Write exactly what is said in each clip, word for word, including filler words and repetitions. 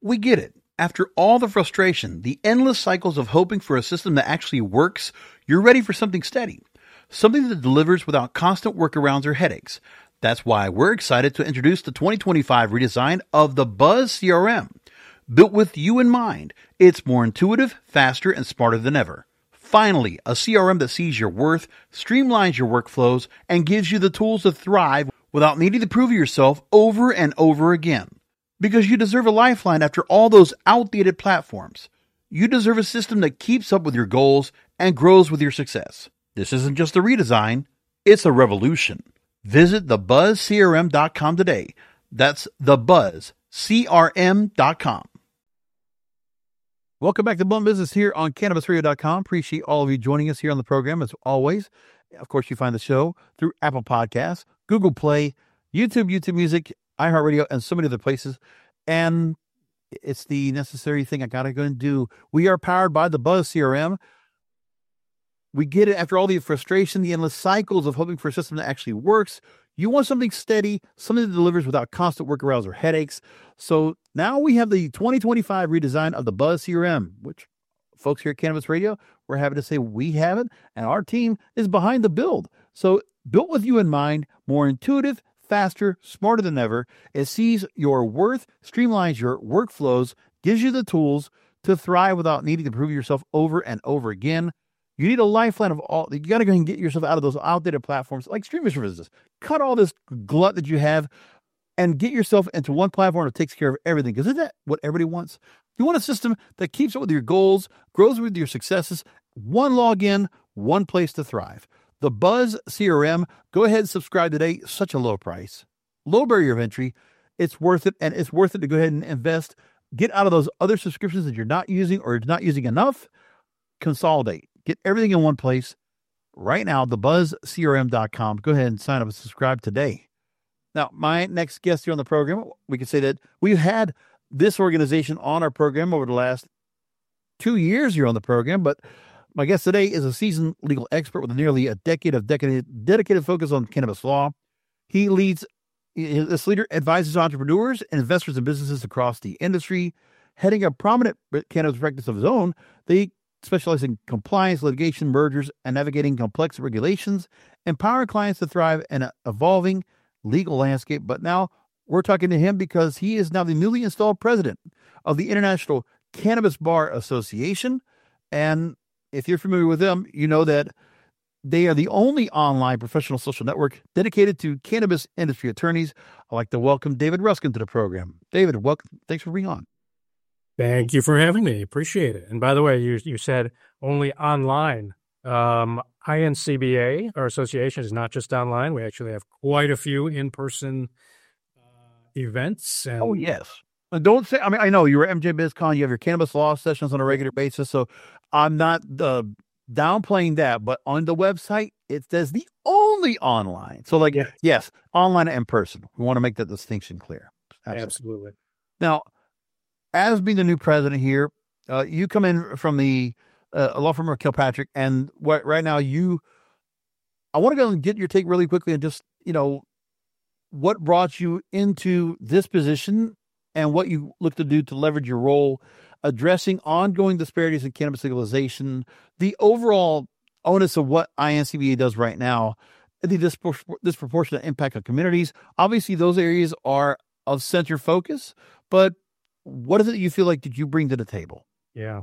We get it. After all the frustration, the endless cycles of hoping for a system that actually works, you're ready for something steady. Something that delivers without constant workarounds or headaches. That's why we're excited to introduce the twenty twenty-five redesign of the Buzz C R M. Built with you in mind, it's more intuitive, faster, and smarter than ever. Finally, a C R M that sees your worth, streamlines your workflows, and gives you the tools to thrive without needing to prove yourself over and over again. Because you deserve a lifeline after all those outdated platforms. You deserve a system that keeps up with your goals and grows with your success. This isn't just a redesign, it's a revolution. Visit the buzz c r m dot com today. That's the buzz c r m dot com. Welcome back to Blunt Business here on cannabis radio dot com. Appreciate all of you joining us here on the program as always. Of course, you find the show through Apple Podcasts, Google Play, YouTube, YouTube Music, iHeartRadio, and so many other places. And it's the necessary thing I got to go and do. We are powered by the Buzz C R M. We get it after all the frustration, the endless cycles of hoping for a system that actually works. You want something steady, something that delivers without constant workarounds or headaches. So now we have the twenty twenty-five redesign of the Buzz C R M, which folks here at Cannabis Radio, we're happy to say we have it, and our team is behind the build. So built with you in mind, more intuitive, faster, smarter than ever. It sees your worth, streamlines your workflows, gives you the tools to thrive without needing to prove yourself over and over again. You need a lifeline of all. You got to go and get yourself out of those outdated platforms like streaming services. Cut all this glut that you have and get yourself into one platform that takes care of everything. Because isn't that what everybody wants? You want a system that keeps up with your goals, grows with your successes, one login, one place to thrive. The Buzz C R M, go ahead and subscribe today. Such a low price, low barrier of entry. It's worth it, and it's worth it to go ahead and invest. Get out of those other subscriptions that you're not using or you're not using enough. Consolidate. Get everything in one place. Right now, the buzz c r m dot com. Go ahead and sign up and subscribe today. Now, my next guest here on the program, we can say that we've had this organization on our program over the last two years here on the program, but my guest today is a seasoned legal expert with nearly a decade of dedicated, dedicated focus on cannabis law. He leads, this leader advises entrepreneurs and investors and businesses across the industry. Heading a prominent cannabis practice of his own, they specialize in compliance, litigation, mergers, and navigating complex regulations, empower clients to thrive in an evolving legal landscape. But now we're talking to him because he is now the newly installed president of the International Cannabis Bar Association. And if you're familiar with them, you know that they are the only online professional social network dedicated to cannabis industry attorneys. I'd like to welcome David Ruskin to the program. David, welcome. Thanks for being on. Thank you for having me. Appreciate it. And by the way, you you said only online. Um, I N C B A, our association, is not just online. We actually have quite a few in-person uh, events. And oh, yes. Don't say, I mean, I know you're at M J BizCon, you have your cannabis law sessions on a regular basis. So I'm not uh, downplaying that, but on the website, it says the only online. So like, yeah. yes, online and in person. We want to make that distinction clear. Absolutely. Absolutely. Now, as being the new president here, uh, you come in from the uh, law firm of Kilpatrick, and what, right now you, I want to go and get your take really quickly and just, you know, what brought you into this position and what you look to do to leverage your role, addressing ongoing disparities in cannabis legalization, the overall onus of what I N C B A does right now, the dispor- disproportionate impact on communities. Obviously, those areas are of center focus, but what is it you feel like did you bring to the table? Yeah.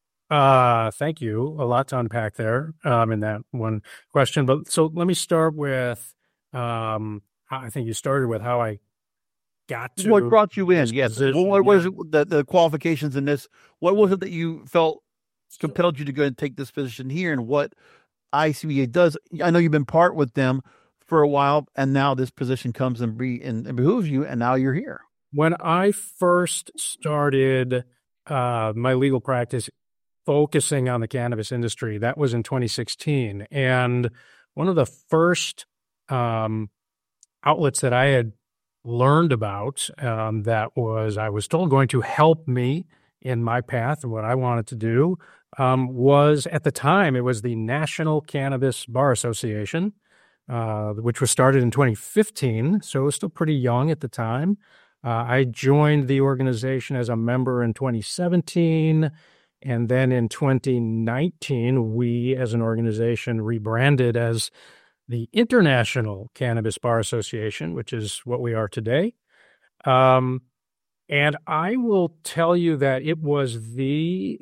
Uh, thank you. A lot to unpack there um, in that one question. But so let me start with, um, I think you started with how I got to. What brought you in? Yes. Position, what was yeah. it, the, the qualifications in this? What was it that you felt compelled you to go and take this position here, and what I C B A does? I know you've been part with them for a while, and now this position comes and, be, and, and behooves you, and now you're here. When I first started uh, my legal practice focusing on the cannabis industry, that was in twenty sixteen. And one of the first um, outlets that I had learned about um, that was, I was told, going to help me in my path and what I wanted to do um, was, at the time, it was the National Cannabis Bar Association, uh, which was started in twenty fifteen. So it was still pretty young at the time. Uh, I joined the organization as a member in twenty seventeen, and then in twenty nineteen, we as an organization rebranded as the International Cannabis Bar Association, which is what we are today. Um, and I will tell you that it was the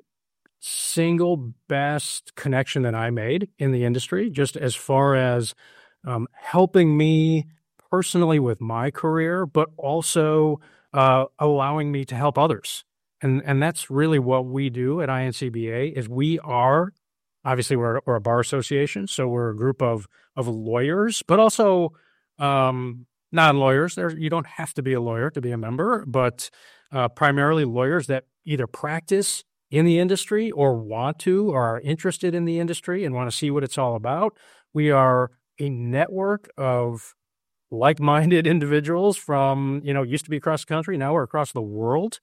single best connection that I made in the industry, just as far as um, helping me personally with my career, but also uh, allowing me to help others. And and that's really what we do at I N C B A is we are, obviously we're, we're a bar association, so we're a group of of lawyers, but also um, non-lawyers. There, you don't have to be a lawyer to be a member, but uh, primarily lawyers that either practice in the industry or want to or are interested in the industry and want to see what it's all about. We are a network of like-minded individuals from, you know, used to be across the country, now we're across the world.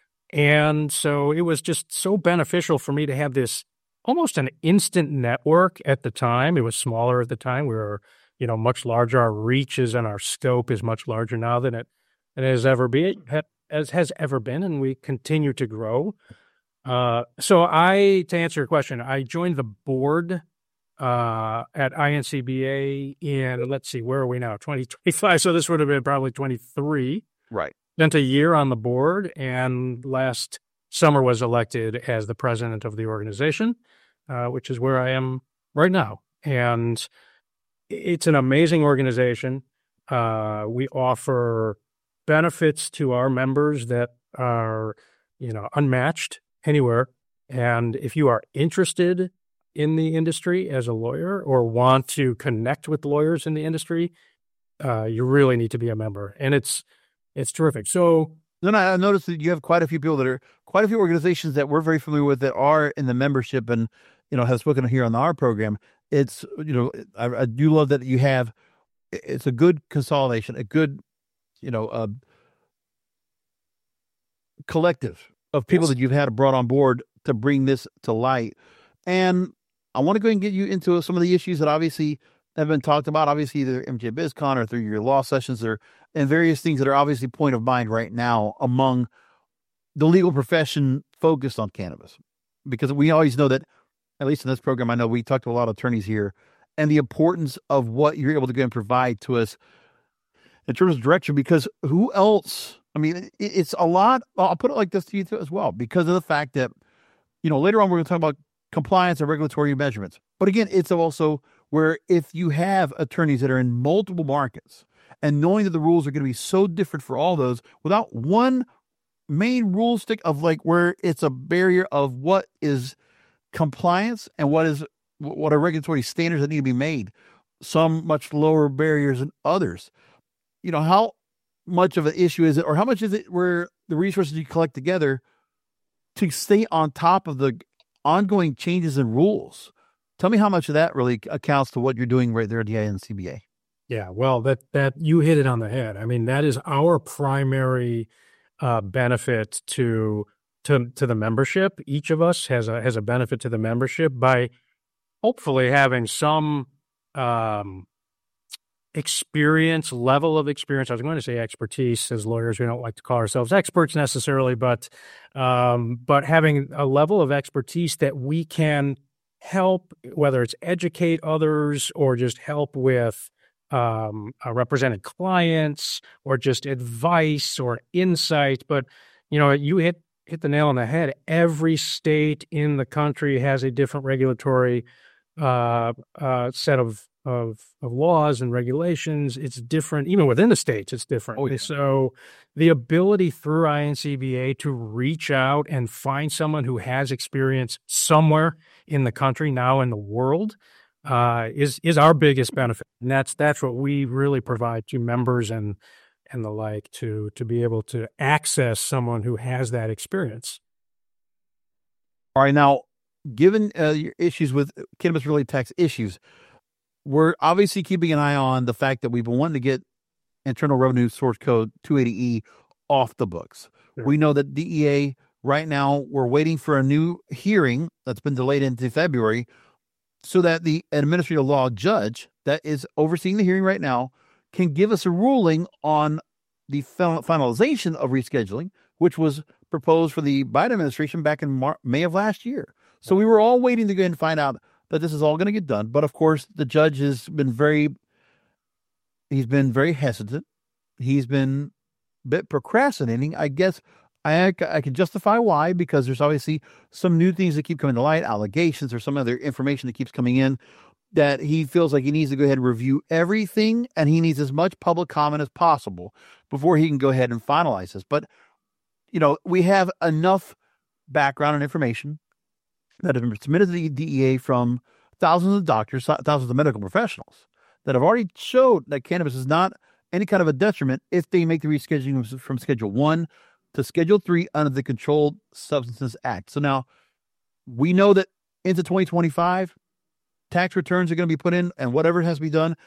And so it was just so beneficial for me to have this almost an instant network at the time. It was smaller at the time. We were, you know, much larger. Our reaches and our scope is much larger now than it, than it has ever been, as has ever been, and we continue to grow. Uh, so I, to answer your question, I joined the board uh, at I N C B A in, let's see, where are we now? twenty twenty-five. So this would have been probably twenty-three. Right. Spent a year on the board, and last summer was elected as the president of the organization, uh, which is where I am right now. And it's an amazing organization. Uh, we offer benefits to our members that are, you know, unmatched anywhere. And if you are interested in the industry as a lawyer or want to connect with lawyers in the industry, uh, you really need to be a member. And it's it's terrific. So then I noticed that you have quite a few people that are quite a few organizations that we're very familiar with that are in the membership and, you know, have spoken here on our program. It's, you know, I, I do love that you have, it's a good consolidation, a good, you know, uh, collective of people yes. that you've had brought on board to bring this to light. And I want to go ahead and get you into some of the issues that obviously have been talked about, obviously either M J BizCon or through your law sessions or and various things that are obviously point of mind right now among the legal profession focused on cannabis. Because we always know that, at least in this program, I know we talked to a lot of attorneys here, and the importance of what you're able to go and provide to us in terms of direction, because who else, I mean, it, it's a lot, I'll put it like this to you too as well, because of the fact that, you know, later on we're going to talk about compliance and regulatory measurements. But again, it's also where if you have attorneys that are in multiple markets and knowing that the rules are going to be so different for all those without one main rule stick of like where it's a barrier of what is compliance and what is what are regulatory standards that need to be made, some much lower barriers than others. You know, how much of an issue is it, or how much is it where the resources you collect together to stay on top of the ongoing changes in rules? Tell me how much of that really accounts to what you're doing right there at the I N C B A. Yeah, well, that that you hit it on the head. I mean, that is our primary uh, benefit to to to the membership. Each of us has a has a benefit to the membership by hopefully having some um, experience, level of experience. I was going to say expertise. As lawyers, we don't like to call ourselves experts necessarily, but um, but having a level of expertise that we can help, whether it's educate others or just help with um, uh, represented clients or just advice or insight. But, you know, you hit, hit the nail on the head. Every state in the country has a different regulatory uh, uh, set of, of, of laws and regulations. It's different, even within the states, it's different. Oh, yeah. So the ability through I N C B A to reach out and find someone who has experience somewhere in the country, now in the world, uh, is is our biggest benefit, and that's that's what we really provide to members and and the like to to be able to access someone who has that experience. All right, now, given uh, your issues with cannabis-related tax issues, we're obviously keeping an eye on the fact that we've been wanting to get Internal Revenue Source Code two eighty E off the books. Sure. We know that D E A right now, we're waiting for a new hearing that's been delayed into February so that the administrative law judge that is overseeing the hearing right now can give us a ruling on the finalization of rescheduling, which was proposed for the Biden administration back in Mar- May of last year. So we were all waiting to go ahead and find out that this is all going to get done. But of course, the judge has been very, he's been very hesitant. He's been a bit procrastinating. I guess I, I can justify why, because there's obviously some new things that keep coming to light, allegations or some other information that keeps coming in, that he feels like he needs to go ahead and review everything, and he needs as much public comment as possible before he can go ahead and finalize this. But, you know, we have enough background and information that have been submitted to the D E A from thousands of doctors, thousands of medical professionals that have already showed that cannabis is not any kind of a detriment if they make the rescheduling from Schedule one to Schedule three under the Controlled Substances Act. So now we know that into twenty twenty-five, tax returns are going to be put in, and whatever has to be done,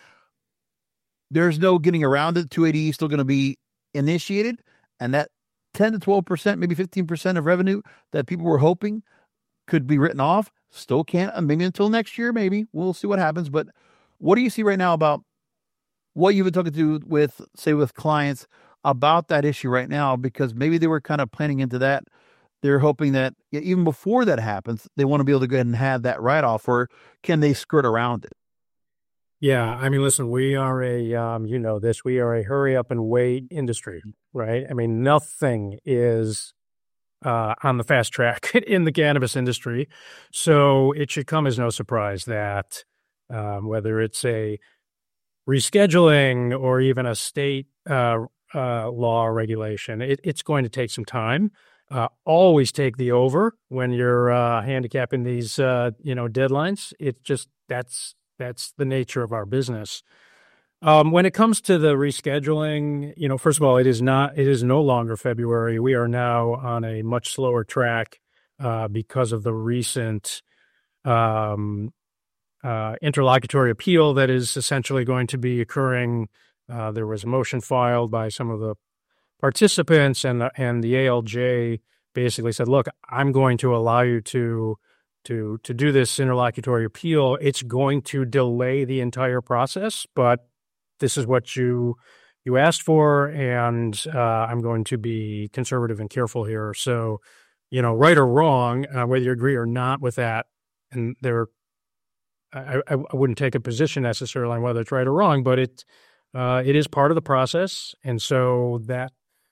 there's no getting around it. two eighty E is still going to be initiated, and that ten to twelve percent, maybe fifteen percent of revenue that people were hoping could be written off, still can't, maybe until next year, maybe. We'll see what happens. But what do you see right now about what you've been talking to with, say, with clients about that issue right now? Because maybe they were kind of planning into that. They're hoping that even before that happens, they want to be able to go ahead and have that write-off, or can they skirt around it? Yeah, I mean, listen, we are a, um, you know this, we are a hurry up and wait industry, right? I mean, nothing is uh, on the fast track in the cannabis industry. So it should come as no surprise that um, whether it's a rescheduling or even a state uh, uh, law regulation, it, it's going to take some time. Uh, always take the over when you're uh, handicapping these, uh, you know, deadlines. It's just that's that's the nature of our business. Um, when it comes to the rescheduling, you know, first of all, it is not. It is no longer February. We are now on a much slower track uh, because of the recent um, uh, interlocutory appeal that is essentially going to be occurring. Uh, there was a motion filed by some of the participants, and and the A L J basically said, "Look, I'm going to allow you to to to do this interlocutory appeal. It's going to delay the entire process, but this is what you you asked for, and uh, I'm going to be conservative and careful here." So, you know, right or wrong, uh, whether you agree or not with that, and there, I, I, I wouldn't take a position necessarily on whether it's right or wrong, but it uh, it is part of the process, and so that.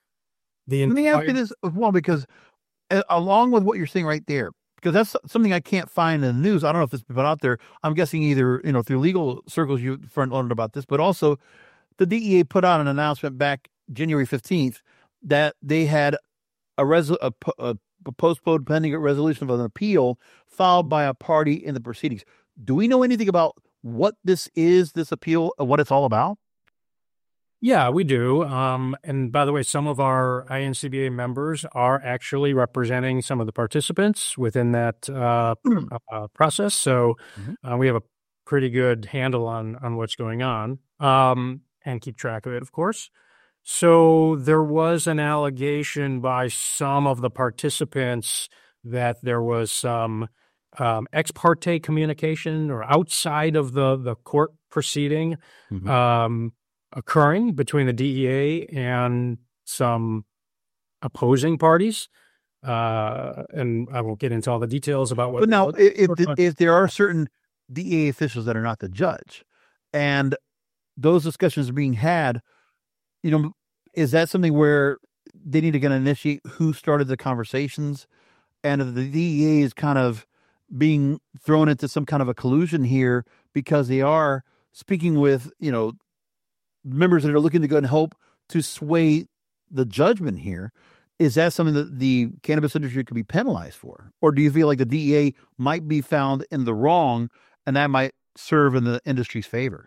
The Let me ask you this as well, because uh, along with what you're saying right there, because that's something I can't find in the news. I don't know if it's been out there. I'm guessing either, you know, through legal circles you front learned about this, but also the D E A put out an announcement back January fifteenth that they had a, resol- a, a, a postponed pending resolution of an appeal filed by a party in the proceedings. Do we know anything about what this is, this appeal, and what it's all about? Yeah, we do. Um, and by the way, some of our I N C B A members are actually representing some of the participants within that uh, uh, process. So mm-hmm. uh, we have a pretty good handle on on what's going on um, and keep track of it, of course. So there was an allegation by some of the participants that there was some um, ex parte communication or outside of the, the court proceeding mm-hmm. um occurring between the D E A and some opposing parties. Uh, and I won't get into all the details about what. But now, what, if, if, if there are certain D E A officials that are not the judge, and those discussions are being had, you know, is that something where they need to kind of initiate who started the conversations? And if the D E A is kind of being thrown into some kind of a collusion here because they are speaking with, you know, members that are looking to go and help to sway the judgment here, is that something that the cannabis industry could be penalized for? Or do you feel like the D E A might be found in the wrong and that might serve in the industry's favor?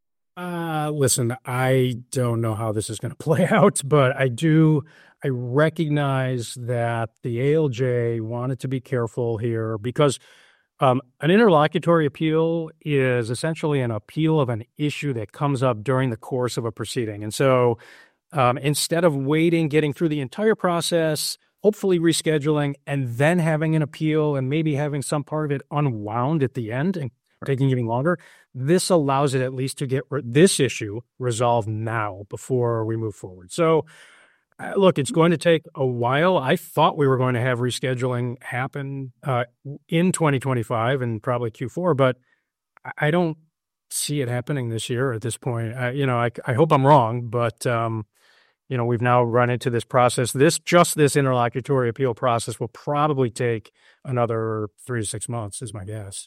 Uh, listen, I don't know how this is going to play out, but I do, I recognize that the A L J wanted to be careful here because Um, an interlocutory appeal is essentially an appeal of an issue that comes up during the course of a proceeding. And so um, instead of waiting, getting through the entire process, hopefully rescheduling, and then having an appeal and maybe having some part of it unwound at the end, and taking even longer. This allows it at least to get re- this issue resolved now before we move forward. So, uh, look, it's going to take a while. I thought we were going to have rescheduling happen uh, in twenty twenty-five and probably Q four, but I, I don't see it happening this year at this point. I, you know, I, I hope I'm wrong, but um, you know, we've now run into this process. This just this interlocutory appeal process will probably take another three to six months, is my guess.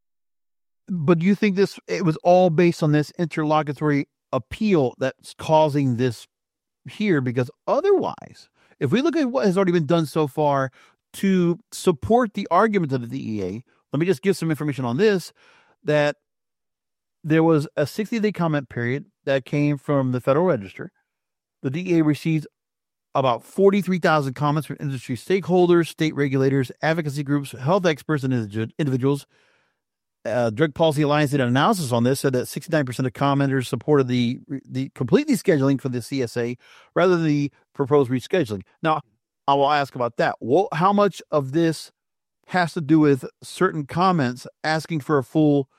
But do you think this, it was all based on this interlocutory appeal that's causing this here? Because otherwise, if we look at what has already been done so far to support the argument of the D E A, let me just give some information on this, that there was a sixty-day comment period that came from the Federal Register. The D E A received about forty-three thousand comments from industry stakeholders, state regulators, advocacy groups, health experts, and individuals. Uh, Drug Policy Alliance did an analysis on this, said that sixty-nine percent of commenters supported the the complete descheduling for the C S A rather than the proposed rescheduling. Now, I will ask about that. Well, how much of this has to do with certain comments asking for a full,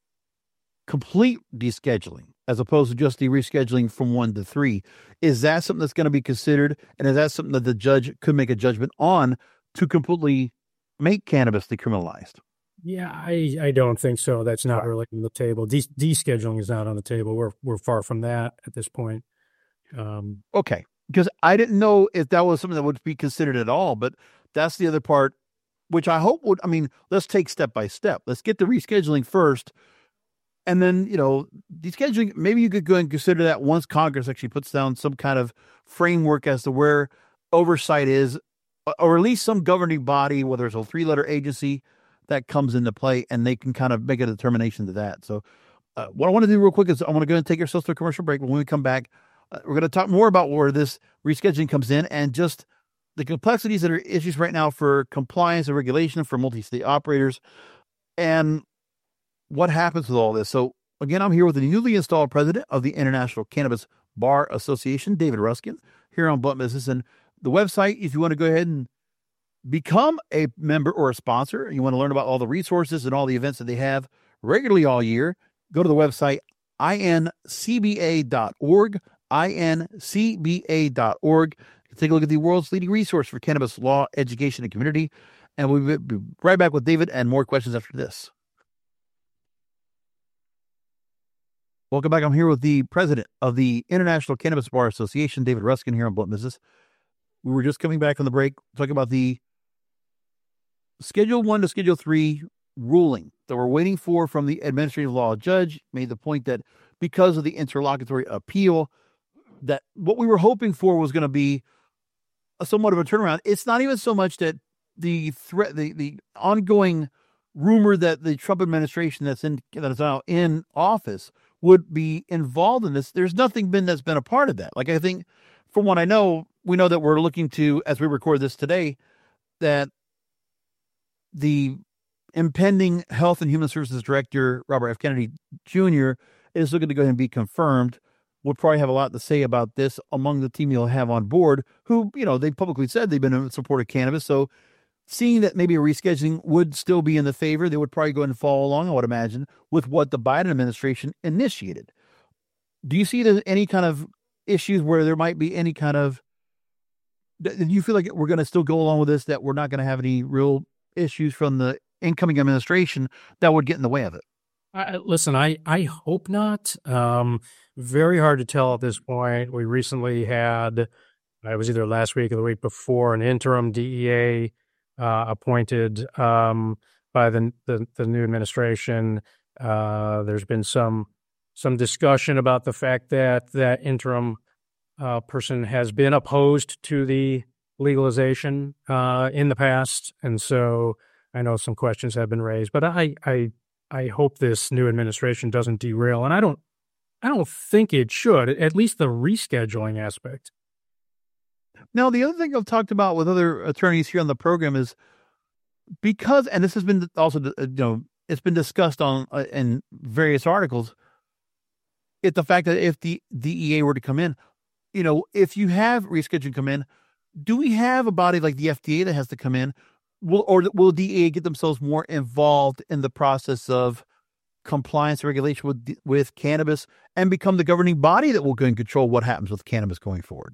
complete descheduling as opposed to just the rescheduling from one to three? Is that something that's going to be considered, and is that something that the judge could make a judgment on to completely make cannabis decriminalized? Yeah, I, I don't think so. That's not really on the table. De- descheduling is not on the table. We're we're far from that at this point. Um, okay, because I didn't know if that was something that would be considered at all, but that's the other part, which I hope would, I mean, let's take step by step. Let's get the rescheduling first, and then, you know, descheduling, maybe you could go and consider that once Congress actually puts down some kind of framework as to where oversight is, or at least some governing body, whether it's a three-letter agency, that comes into play, and they can kind of make a determination to that. So uh, what I want to do real quick is I want to go and take ourselves to a commercial break. When we come back, uh, we're going to talk more about where this rescheduling comes in and just the complexities that are issues right now for compliance and regulation for multi-state operators and what happens with all this. So again, I'm here with the newly installed president of the International Cannabis Bar Association, David Ruskin, here on Blunt Business. And the website, if you want to go ahead and become a member or a sponsor, you want to learn about all the resources and all the events that they have regularly all year, go to the website I N C B A dot org, I N C B A dot org. Take a look at the world's leading resource for cannabis law, education, and community. And we'll be right back with David and more questions after this. Welcome back. I'm here with the president of the International Cannabis Bar Association, David Ruskin, here on Blunt Business. We were just coming back from the break talking about the Schedule one to Schedule three ruling that we're waiting for from the administrative law judge. Made the point that because of the interlocutory appeal, that what we were hoping for was going to be a somewhat of a turnaround. It's not even so much that the threat, the, the ongoing rumor that the Trump administration that's in that is now in office would be involved in this. There's nothing been that's been a part of that. Like, I think from what I know, we know that we're looking to, as we record this today, that the impending Health and Human Services Director, Robert F. Kennedy Junior, is looking to go ahead and be confirmed. We'll probably have a lot to say about this among the team you'll have on board, who, you know, they publicly said they've been in support of cannabis. So seeing that maybe a rescheduling would still be in the favor, they would probably go ahead and follow along, I would imagine, with what the Biden administration initiated. Do you see there's any kind of issues where there might be any kind of, do you feel like we're going to still go along with this, that we're not going to have any real issues from the incoming administration that would get in the way of it? I, listen, I, I hope not. Um, very hard to tell at this point. We recently had, I was either last week or the week before, an interim D E A uh, appointed um, by the, the the new administration. Uh, there's been some some discussion about the fact that that interim uh, person has been opposed to the legalization uh, in the past, and so I know some questions have been raised. But I, I, I hope this new administration doesn't derail, and I don't, I don't think it should. At least the rescheduling aspect. Now, the other thing I've talked about with other attorneys here on the program is because, and this has been also, you know, it's been discussed on uh, in various articles. It's the fact that if the D E A were to come in, you know, if you have rescheduling come in, do we have a body like the F D A that has to come in? Will, or will D E A get themselves more involved in the process of compliance regulation with with cannabis and become the governing body that will go and control what happens with cannabis going forward?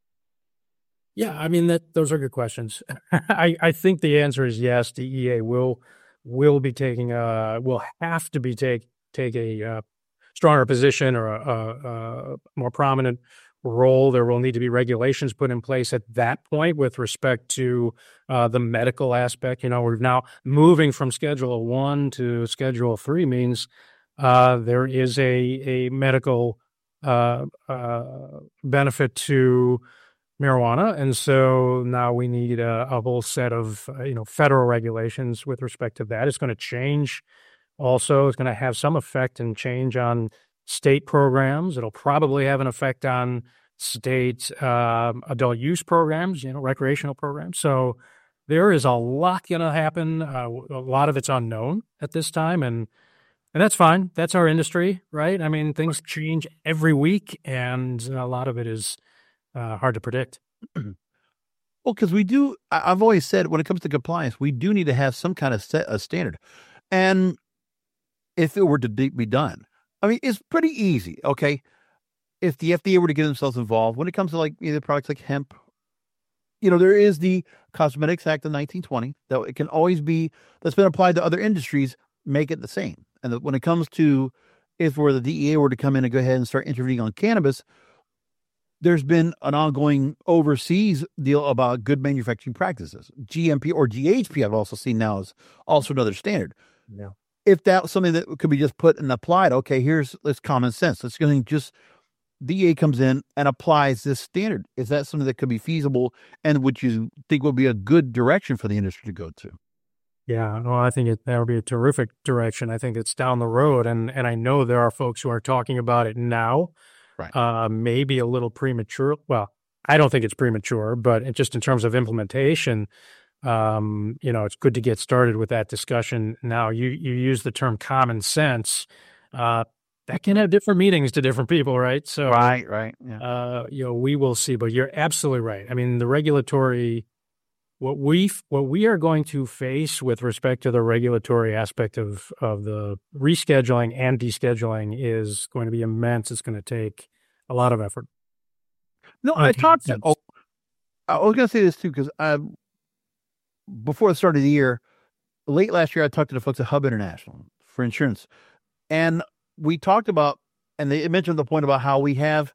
Yeah, I mean, that those are good questions. I, I think the answer is yes. D E A will will be taking a will have to be take take a uh, stronger position or a, a, a more prominent role. There will need to be regulations put in place at that point with respect to uh, the medical aspect. You know, we're now moving from Schedule One to Schedule Three means uh, there is a a medical uh, uh, benefit to marijuana, and so now we need a, a whole set of uh, you know federal regulations with respect to that. It's going to change. Also, it's going to have some effect and change on state programs. It'll probably have an effect on state um, adult use programs, you know, recreational programs. So there is a lot going to happen. Uh, a lot of it's unknown at this time, and and that's fine. That's our industry, right? I mean, things change every week, and a lot of it is uh, hard to predict. Well, because we do, I- I've always said when it comes to compliance, we do need to have some kind of set a standard. And if it were to de- be done, I mean, it's pretty easy. Okay. If the F D A were to get themselves involved when it comes to like either products like hemp, you know, there is the Cosmetics Act of nineteen twenty that it can always be, that's been applied to other industries, make it the same. And that when it comes to if where the D E A were to come in and go ahead and start intervening on cannabis, there's been an ongoing overseas deal about good manufacturing practices. G M P or G H P I've also seen now is also another standard. Yeah. If that's something that could be just put and applied, okay, here's let's common sense. Let's going to just D E A comes in and applies this standard. Is that something that could be feasible and would you think would be a good direction for the industry to go to? Yeah, well, I think it, that would be a terrific direction. I think it's down the road, and and I know there are folks who are talking about it now. Right. Uh, maybe a little premature. Well, I don't think it's premature, but it, just in terms of implementation, um, you know, it's good to get started with that discussion now. You you use the term common sense. Uh, that can have different meanings to different people, right? So, Right, right. Yeah. uh, you know, we will see. But you're absolutely right. I mean, the regulatory. What we what we are going to face with respect to the regulatory aspect of, of the rescheduling and descheduling is going to be immense. It's going to take a lot of effort. No, I talked to, oh, I was going to say this too, because I, before the start of the year, late last year, I talked to the folks at Hub International for insurance. And we talked about, and they mentioned the point about how we have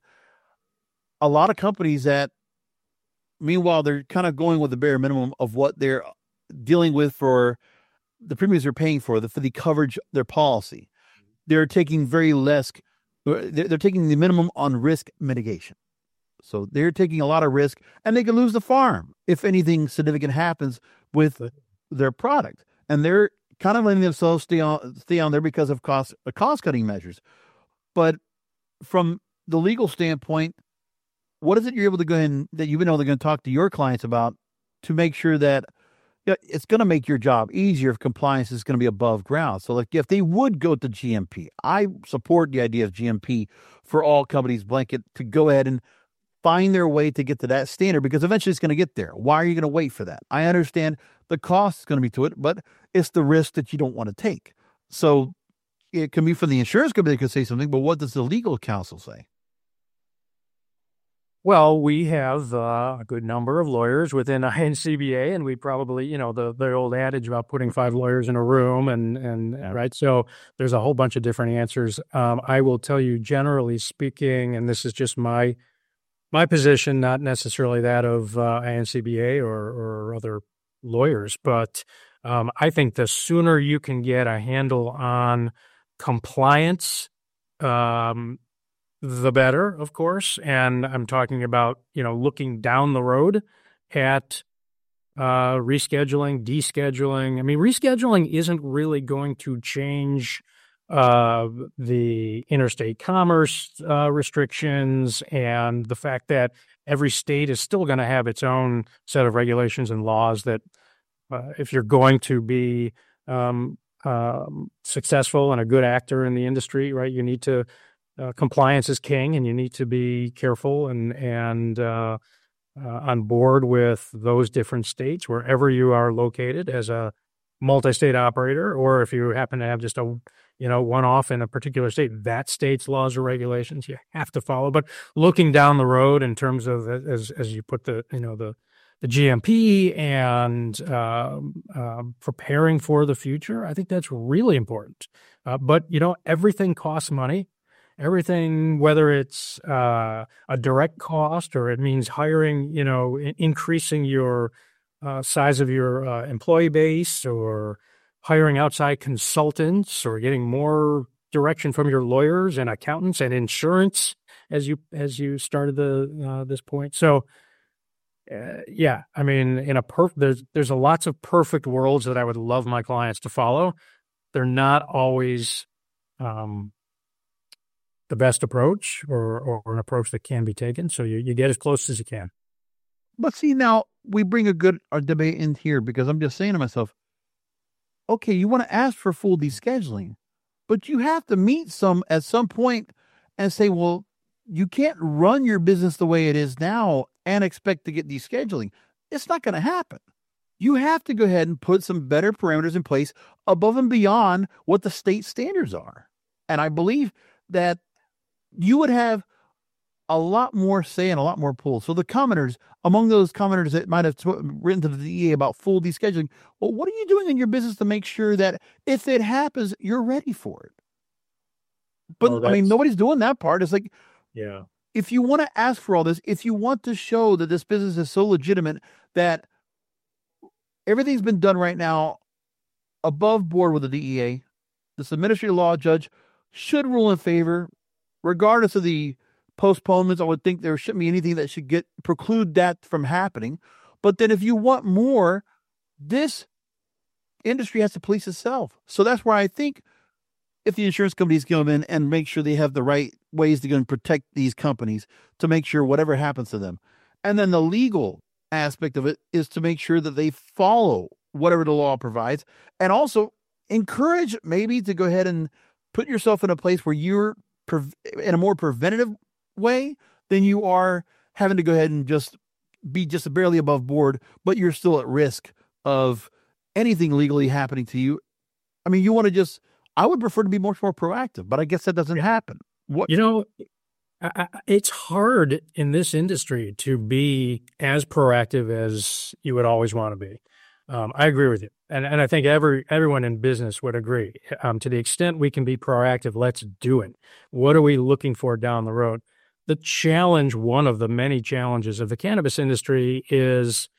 a lot of companies that, meanwhile, they're kind of going with the bare minimum of what they're dealing with for the premiums they're paying for, the, for the coverage, their policy. They're taking very less, they're, they're taking the minimum on risk mitigation. So they're taking a lot of risk and they can lose the farm if anything significant happens with their product. And they're kind of letting themselves stay on, stay on there because of cost, uh, cost cutting measures. But from the legal standpoint, what is it you're able to go ahead and that you've been able to go and talk to your clients about to make sure that you know, it's going to make your job easier if compliance is going to be above ground? So like if they would go to G M P, I support the idea of G M P for all companies blanket to go ahead and find their way to get to that standard because eventually it's going to get there. Why are you going to wait for that? I understand the cost is going to be to it, but it's the risk that you don't want to take. So it can be from the insurance company that could say something, but what does the legal counsel say? Well, we have uh, a good number of lawyers within I N C B A, and we probably, you know, the, the old adage about putting five lawyers in a room, and and yeah. right. So there's a whole bunch of different answers. Um, I will tell you, generally speaking, and this is just my my position, not necessarily that of uh, I N C B A or or other lawyers, but um, I think the sooner you can get a handle on compliance, um, the better, of course. And I'm talking about, you know, looking down the road at uh, rescheduling, descheduling. I mean, rescheduling isn't really going to change uh, the interstate commerce uh, restrictions and the fact that every state is still going to have its own set of regulations and laws that uh, if you're going to be um, um, successful and a good actor in the industry, right, you need to Uh, compliance is king, and you need to be careful and and uh, uh, on board with those different states wherever you are located as a multi-state operator, or if you happen to have just a you know, one off in a particular state, that state's laws or regulations you have to follow. But looking down the road in terms of, as as you put the, you know, the the G M P and uh, uh, preparing for the future, I think that's really important. Uh, but, you know, everything costs money. Everything, whether it's uh, a direct cost or it means hiring, you know, in- increasing your uh, size of your uh, employee base, or hiring outside consultants, or getting more direction from your lawyers and accountants and insurance as you as you started the uh, this point. So, uh, yeah, I mean, in a perf- there's there's a lots of perfect worlds that I would love my clients to follow. They're not always um, the best approach, or, or an approach that can be taken. So you, you get as close as you can. But see, now we bring a good uh, debate in here, because I'm just saying to myself, okay, you want to ask for full descheduling, but you have to meet some at some point and say, well, you can't run your business the way it is now and expect to get descheduling. It's not going to happen. You have to go ahead and put some better parameters in place above and beyond what the state standards are. And I believe that you would have a lot more say and a lot more pull. So the commenters, among those commenters that might have t- written to the D E A about full descheduling, well, what are you doing in your business to make sure that if it happens, you're ready for it? But Oh, I mean, that's nobody's doing that part. It's like, yeah. if you want to ask for all this, if you want to show that this business is so legitimate that everything's been done right now above board with the D E A, this administrative law judge should rule in favor, regardless of the postponements. I would think there shouldn't be anything that should get preclude that from happening. But then if you want more, this industry has to police itself. So that's where I think if the insurance companies go in and make sure they have the right ways to go and protect these companies, to make sure whatever happens to them. And then the legal aspect of it is to make sure that they follow whatever the law provides, and also encourage maybe to go ahead and put yourself in a place where you're pre- in a more preventative way than you are having to go ahead and just be just barely above board, but you're still at risk of anything legally happening to you. I mean, you want to just, I would prefer to be much more proactive, but I guess that doesn't happen. What, You know, I, I, it's hard in this industry to be as proactive as you would always want to be. Um, I agree with you. And and I think every everyone in business would agree. Um, to the extent we can be proactive, let's do it. What are we looking for down the road? The challenge, one of the many challenges of the cannabis industry, is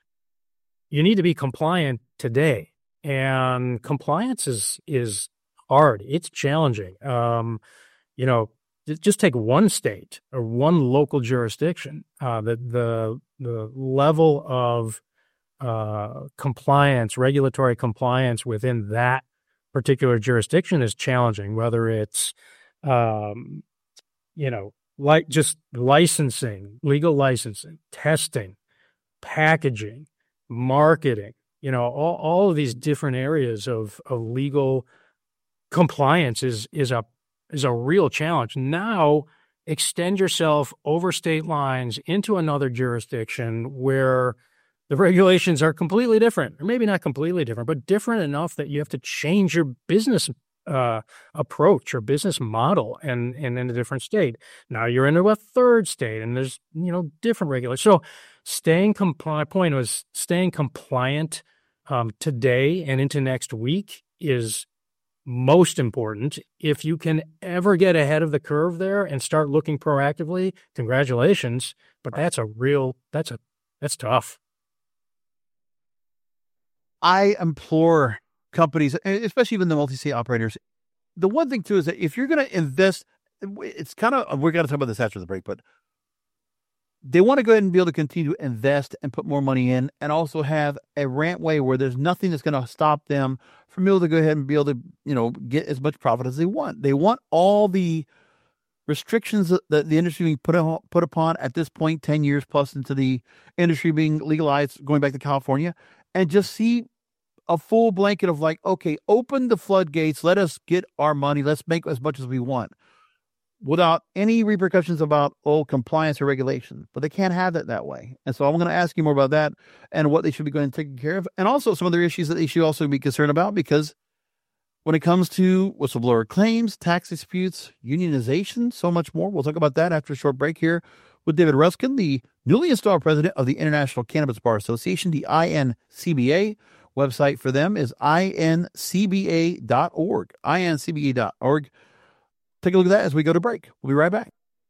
you need to be compliant today. And compliance is is hard. It's challenging. Um, you know, j- just take one state or one local jurisdiction. Uh, the the the level of uh, compliance, regulatory compliance within that particular jurisdiction is challenging. Whether it's um, you know, like just licensing, legal licensing, testing, packaging, marketing, you know, all, all of these different areas of, of legal compliance is is a is a real challenge. Now extend yourself over state lines into another jurisdiction where the regulations are completely different, or maybe not completely different, but different enough that you have to change your business uh, approach or business model, and, and in a different state. Now you're into a third state, and there's, you know, different regulations. So staying compliant, my point was staying compliant um, today and into next week is most important. If you can ever get ahead of the curve there and start looking proactively, congratulations. But that's a real, that's a, that's tough. I implore companies, especially even the multi-state operators, the one thing too is that if you're going to invest, it's kind of, we're going to talk about this after the break, but they want to go ahead and be able to continue to invest and put more money in, and also have a rampway where there's nothing that's going to stop them from being able to go ahead and be able to, you know, get as much profit as they want. They want all the restrictions that the industry being put on, put upon at this point, ten years plus into the industry being legalized, going back to California, and just see a full blanket of like, okay, open the floodgates, let us get our money, let's make as much as we want, without any repercussions about, oh, compliance or regulation. But they can't have it that way. And so I'm going to ask you more about that and what they should be going and taking care of. And also some other issues that they should also be concerned about, because when it comes to whistleblower claims, tax disputes, unionization, so much more. We'll talk about that after a short break here with David Ruskin, the newly installed president of the International Cannabis Bar Association, the I N C B A. Website for them is I N C B A dot org, I N C B A dot org. Take a look at that as we go to break. We'll be right back.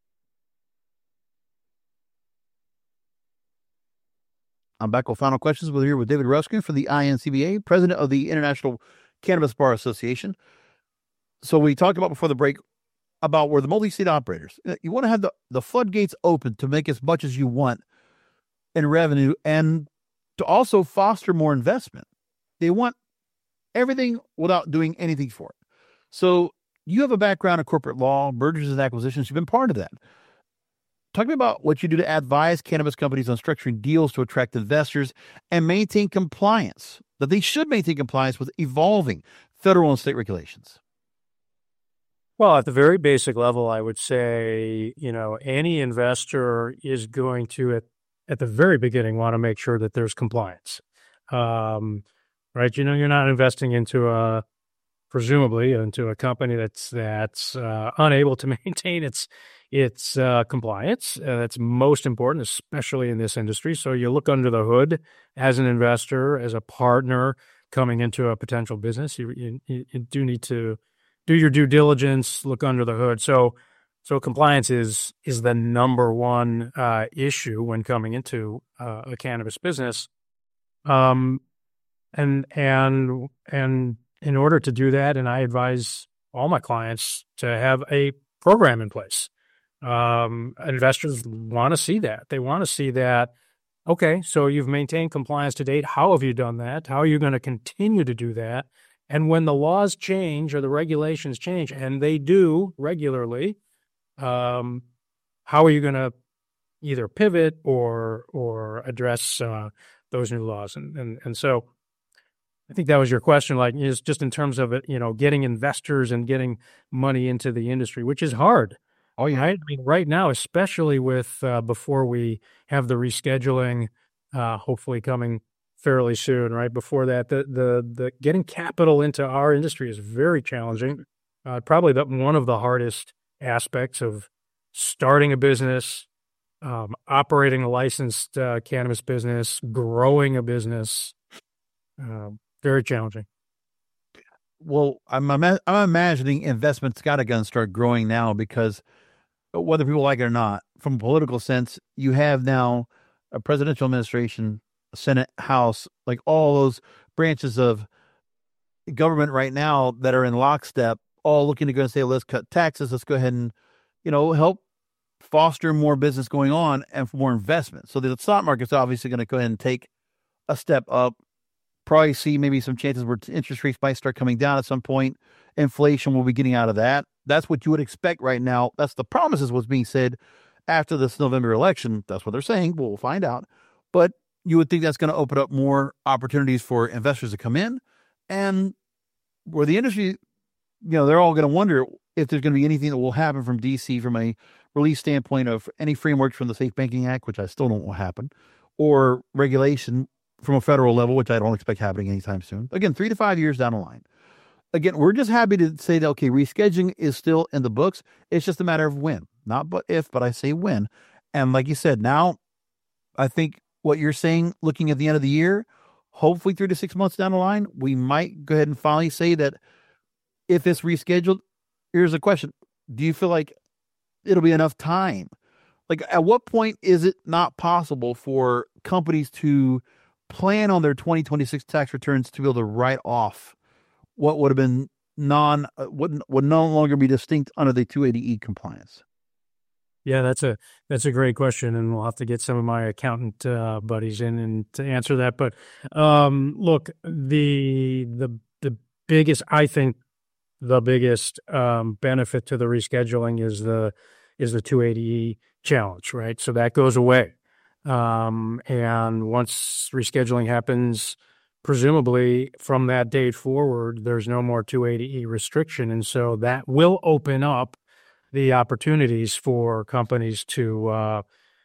I'm back with final questions. We're here with David Ruskin from the I N C B A, president of the International Cannabis Bar Association. So we talked about before the break about where the multi-state operators, you want to have the, the floodgates open to make as much as you want in revenue and to also foster more investment. They want everything without doing anything for it. So you have a background in corporate law, mergers and acquisitions. You've been part of that. Talk to me about what you do to advise cannabis companies on structuring deals to attract investors and maintain compliance, that they should maintain compliance with evolving federal and state regulations. Well, at the very basic level, I would say, you know, any investor is going to, at, at the very beginning, want to make sure that there's compliance. Um, right? You know, you're not investing into a, presumably, into a company that's that's uh, unable to maintain its its uh, compliance. Uh, that's most important, especially in this industry. So you look under the hood as an investor, as a partner coming into a potential business. You, you, you do need to do your due diligence, look under the hood. So, so compliance is is the number one uh, issue when coming into uh, a cannabis business. Um, and and and in order to do that, and I advise all my clients to have a program in place. Um, investors want to see that. They want to see that. Okay, so you've maintained compliance to date. How have you done that? How are you going to continue to do that? And when the laws change or the regulations change, and they do regularly, um, how are you going to either pivot or or address uh, those new laws? And, and and so I think that was your question, like, is just in terms of it, you know, getting investors and getting money into the industry, which is hard. Oh, yeah. Right? I mean, right now, especially with uh, before we have the rescheduling, uh, hopefully coming fairly soon, right? Before that, the the the getting capital into our industry is very challenging. Uh, probably the, one of the hardest aspects of starting a business, um, operating a licensed uh, cannabis business, growing a business. Uh, very challenging. Well, I'm I'm imagining investment's got to go start growing now because whether people like it or not, from a political sense, you have now a presidential administration, Senate, House, like all those branches of government right now that are in lockstep, all looking to go and say, let's cut taxes. Let's go ahead and, you know, help foster more business going on and for more investment. So the stock market's obviously going to go ahead and take a step up. Probably see maybe some chances where interest rates might start coming down at some point. Inflation will be getting out of that. That's what you would expect right now. That's the promises what's being said after this November election. That's what they're saying. We'll find out. But you would think that's going to open up more opportunities for investors to come in. And where the industry, you know, they're all going to wonder if there's going to be anything that will happen from D C from a release standpoint of any frameworks from the Safe Banking Act, which I still don't want to happen, or regulation from a federal level, which I don't expect happening anytime soon. Again, three to five years down the line. Again, we're just happy to say that, okay, rescheduling is still in the books. It's just a matter of when, not but if, but I say when. And like you said, now I think what you're saying, looking at the end of the year, hopefully three to six months down the line, we might go ahead and finally say that if it's rescheduled, here's a question. Do you feel like it'll be enough time? Like, at what point is it not possible for companies to plan on their twenty twenty-six tax returns to be able to write off what would have been non, uh, would, would no longer be distinct under the two eighty E compliance? Yeah, that's a that's a great question, and we'll have to get some of my accountant uh, buddies in and to answer that. But um, look, the the the biggest, I think, the biggest um, benefit to the rescheduling is the is the two eighty E challenge, right? So that goes away, um, and once rescheduling happens, presumably from that date forward, there's no more two eighty E restriction, and so that will open up the opportunities for companies to uh,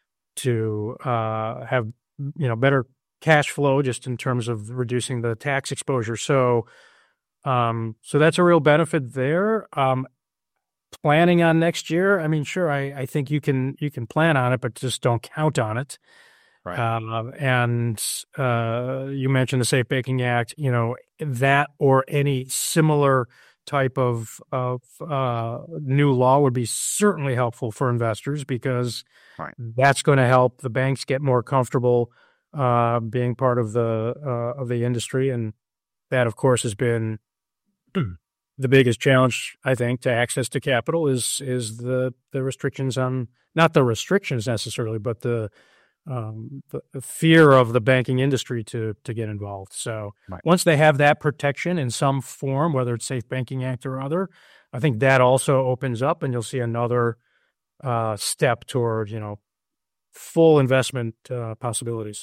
to uh, have, you know, better cash flow just in terms of reducing the tax exposure. So Um, so that's a real benefit there. Um, planning on next year, I mean, sure, I, I think you can you can plan on it, but just don't count on it. Right. Uh, and uh, you mentioned the Safe Banking Act, you know, that or any similar type of, of uh, new law would be certainly helpful for investors, because Right. that's going to help the banks get more comfortable uh, being part of the uh, of the industry. And that, of course, has been the biggest challenge, I think, to access to capital is is the the restrictions on, not the restrictions necessarily, but the um, the, the fear of the banking industry to to get involved. So Right. once they have that protection in some form, whether it's Safe Banking Act or other, I think that also opens up, and you'll see another uh, step toward, you know, full investment uh, possibilities.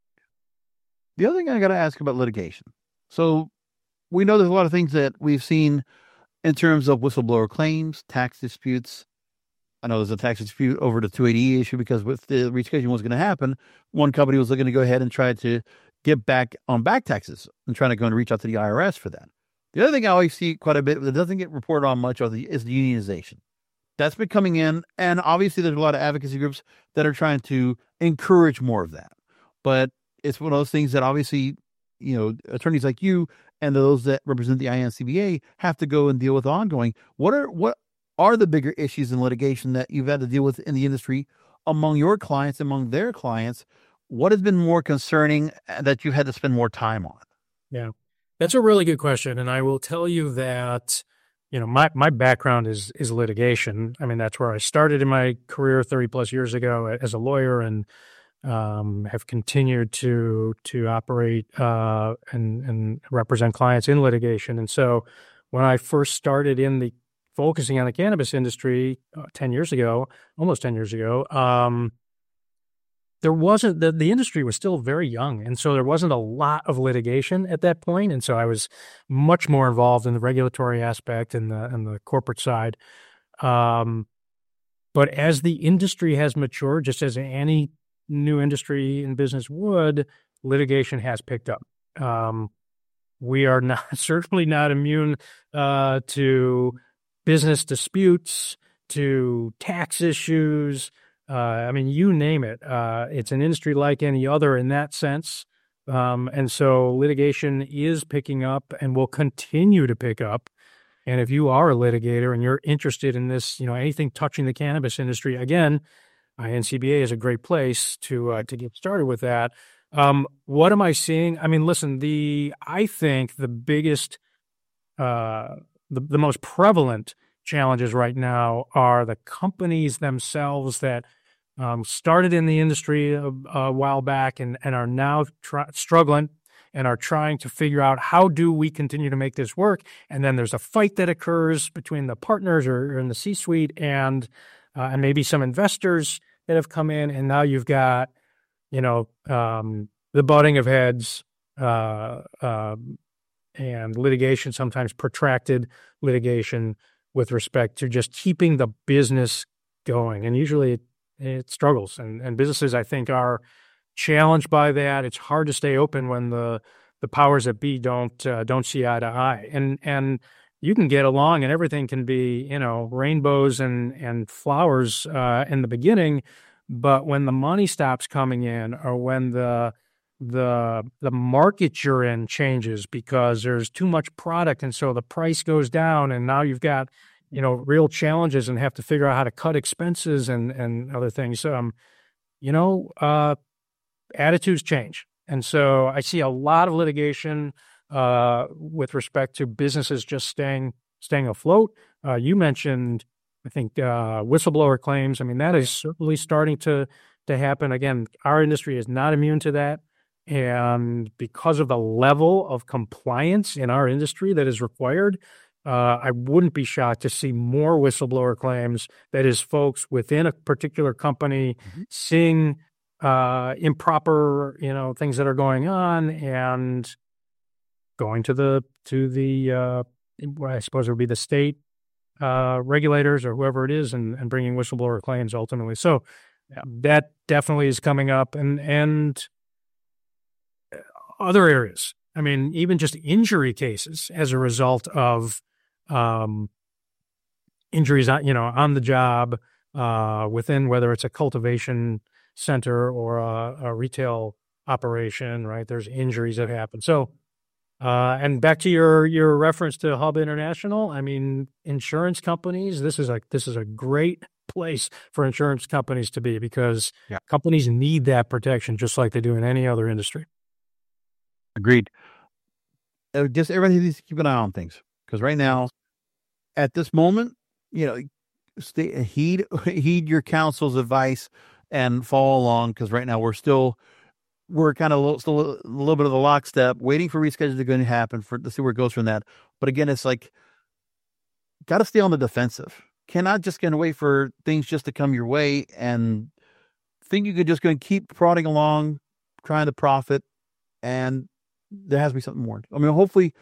The other thing I got to ask about litigation. So we know there's a lot of things that we've seen in terms of whistleblower claims, tax disputes. I know there's a tax dispute over the two eighty E issue, because with the rescheduling was going to happen, one company was looking to go ahead and try to get back on back taxes and trying to go and reach out to the I R S for that. The other thing I always see quite a bit that doesn't get reported on much of the, is the unionization. That's been coming in, and obviously there's a lot of advocacy groups that are trying to encourage more of that. But it's one of those things that obviously, you know, attorneys like you and those that represent the I N C B A have to go and deal with ongoing. What are what are the bigger issues in litigation that you've had to deal with in the industry among your clients, among their clients? What has been more concerning that you had to spend more time on? Yeah, that's a really good question. And I will tell you that, you know, my, my background is is litigation. I mean, that's where I started in my career thirty plus years ago as a lawyer, and um, have continued to to operate uh, and, and represent clients in litigation. And so when I first started in the focusing on the cannabis industry uh, ten years ago, almost ten years ago, um, there wasn't, the, the industry was still very young. And so there wasn't a lot of litigation at that point. And so I was much more involved in the regulatory aspect and the, and the corporate side. Um, but as the industry has matured, just as any new industry in business would, litigation has picked up. Um, we are not certainly not immune uh, to business disputes, to tax issues. Uh, I mean, you name it. Uh, it's an industry like any other in that sense. Um, and so litigation is picking up and will continue to pick up. And if you are a litigator and you're interested in this, you know, anything touching the cannabis industry, again, I N C B A is a great place to uh, to get started with that. Um, what am I seeing? I mean, listen, the I think the biggest, uh, the, the most prevalent challenges right now are the companies themselves that um, started in the industry a, a while back and, and are now try, struggling and are trying to figure out, how do we continue to make this work? And then there's a fight that occurs between the partners or, or in the C-suite and uh, and maybe some investors that have come in, and now you've got, you know, um, the butting of heads uh, uh, and litigation, sometimes protracted litigation with respect to just keeping the business going. And usually it, it struggles, and, and businesses, I think, are challenged by that. It's hard to stay open when the the powers that be don't uh, don't see eye to eye, and and you can get along and everything can be, you know, rainbows and and flowers uh, in the beginning, but when the money stops coming in, or when the the the market you're in changes because there's too much product, and so the price goes down, and now you've got, you know, real challenges and have to figure out how to cut expenses and and other things. Um, you know, uh, attitudes change. And so I see a lot of litigation uh, with respect to businesses just staying staying afloat. Uh, you mentioned, I think, uh, whistleblower claims. I mean, that is certainly starting to to happen. Again, our industry is not immune to that. And because of the level of compliance in our industry that is required, uh, I wouldn't be shocked to see more whistleblower claims. That is, folks within a particular company mm-hmm. seeing uh, improper, you know, things that are going on and going to the, to the, uh, I suppose it would be the state uh, regulators or whoever it is, and, and bringing whistleblower claims ultimately. So yeah, that definitely is coming up, and, and other areas. I mean, even just injury cases as a result of um, injuries on, you know, on the job, uh, within, whether it's a cultivation center or a, a retail operation, right? There's injuries that happen. So, uh, and back to your, your reference to Hub International, I mean, insurance companies, this is a, this is a great place for insurance companies to be, because Yeah. companies need that protection just like they do in any other industry. Agreed. Uh, Just everybody needs to keep an eye on things, because right now, at this moment, you know, stay heed heed your counsel's advice and follow along, because right now we're still we're kind of still a little bit of the lockstep, waiting for rescheduling to going to happen for to see where it goes from that. But again, it's like, got to stay on the defensive. Cannot just gonna wait for things just to come your way and think you could just go and keep prodding along, trying to profit, and there has to be something more. I mean, hopefully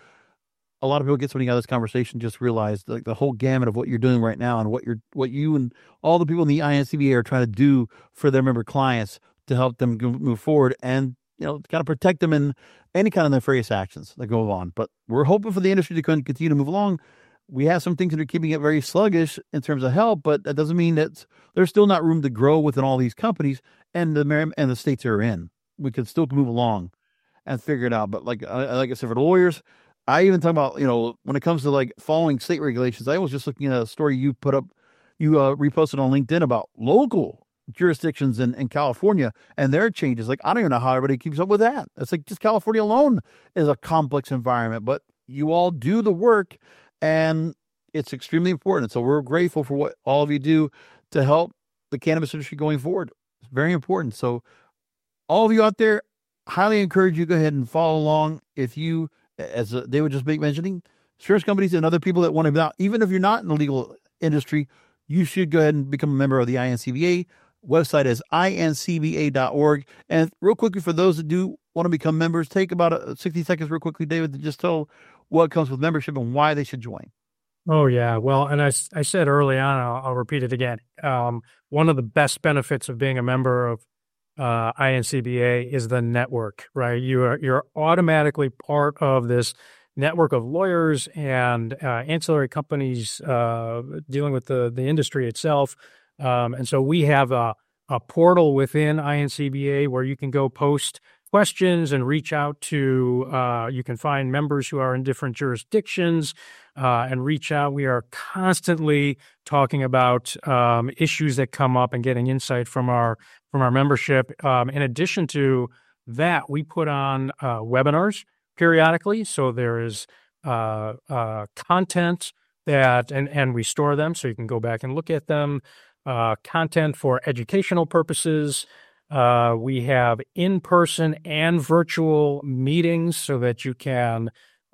a lot of people get something out of this conversation, just realize like the whole gamut of what you're doing right now and what you're, what you and all the people in the I N C B A are trying to do for their member clients to help them go, move forward and, you know, kind of protect them in any kind of nefarious actions that go on. But we're hoping for the industry to continue to move along. We have some things that are keeping it very sluggish in terms of help, but that doesn't mean that there's still not room to grow within all these companies and the and the states are in. We can still move along and figure it out. But like, like I said, for the lawyers, I even talk about, you know, when it comes to like following state regulations, I was just looking at a story you put up, you uh, reposted on LinkedIn about local jurisdictions in, in California and their changes. Like, I don't even know how everybody keeps up with that. It's like just California alone is a complex environment, but you all do the work and it's extremely important. So we're grateful for what all of you do to help the cannabis industry going forward. It's very important. So all of you out there, highly encourage you to go ahead and follow along. If you, as they would just make mentioning, insurance companies and other people that want to be out, even if you're not in the legal industry, you should go ahead and become a member of the I N C B A. Website is I N C B A dot org. And real quickly, for those that do want to become members, take about a, sixty seconds real quickly, David, to just tell what comes with membership and why they should join. Oh, yeah. Well, and I, I said early on, I'll, I'll repeat it again. Um, one of the best benefits of being a member of uh, I N C B A is the network, right? You are, you're automatically part of this network of lawyers and uh, ancillary companies uh, dealing with the, the industry itself. Um, and so we have a, a portal within I N C B A where you can go post questions and reach out to, uh, you can find members who are in different jurisdictions uh, and reach out. We are constantly talking about um, issues that come up and getting insight from our from our membership. Um, in addition to that, we put on uh, webinars periodically. So there is uh, uh, content that, and, and we store them so you can go back and look at them. Uh, content for educational purposes. Uh, we have in-person and virtual meetings so that you can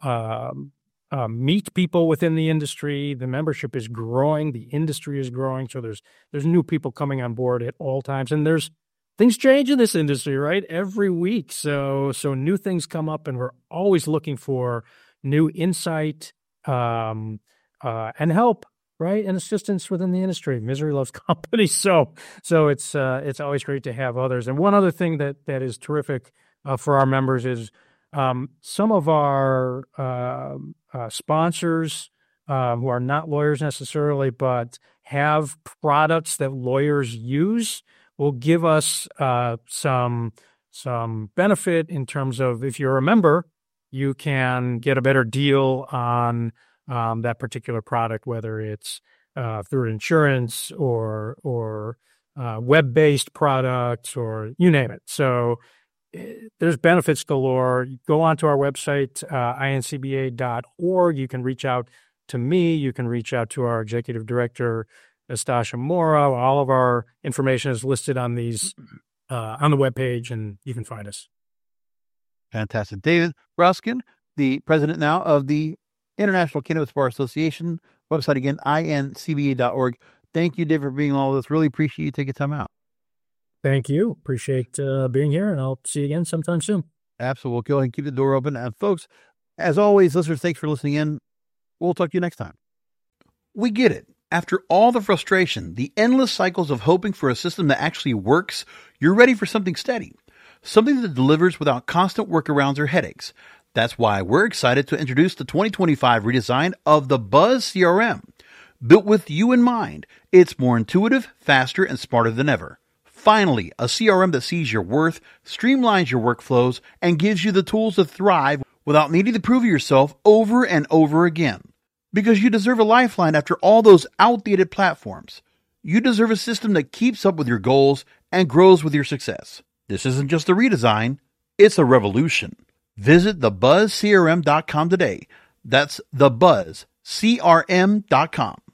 um, uh, meet people within the industry. The membership is growing. The industry is growing. So there's there's new people coming on board at all times. And there's things change in this industry, right? Every week. So so new things come up, and we're always looking for new insight um, uh, and help. Right, and assistance within the industry. Misery loves company, so so it's uh, it's always great to have others. And one other thing that that is terrific uh, for our members is um, some of our uh, uh, sponsors uh, who are not lawyers necessarily, but have products that lawyers use, will give us uh, some some benefit in terms of, if you're a member, you can get a better deal on Um, that particular product, whether it's uh, through insurance or or uh, web-based products or you name it. So uh, there's benefits galore. Go onto our website, uh, I N C B A dot org. You can reach out to me. You can reach out to our executive director, Nastasha Mora. All of our information is listed on these uh, on the webpage, and you can find us. Fantastic. David Ruskin, the president now of the International Cannabis Bar Association. Website again, I N C B A dot org. Thank you, Dave, for being all of this. Really appreciate you taking time out. Thank you. Appreciate uh, being here, and I'll see you again sometime soon. Absolutely. We'll go ahead and keep the door open. And folks, as always, listeners, thanks for listening in. We'll talk to you next time. We get it. After all the frustration, the endless cycles of hoping for a system that actually works, you're ready for something steady. Something that delivers without constant workarounds or headaches. That's why we're excited to introduce the twenty twenty-five redesign of the Buzz C R M. Built with you in mind, it's more intuitive, faster, and smarter than ever. Finally, a C R M that sees your worth, streamlines your workflows, and gives you the tools to thrive without needing to prove yourself over and over again. Because you deserve a lifeline after all those outdated platforms. You deserve a system that keeps up with your goals and grows with your success. This isn't just a redesign, it's a revolution. Visit the buzz c r m dot com today. That's the buzz c r m dot com.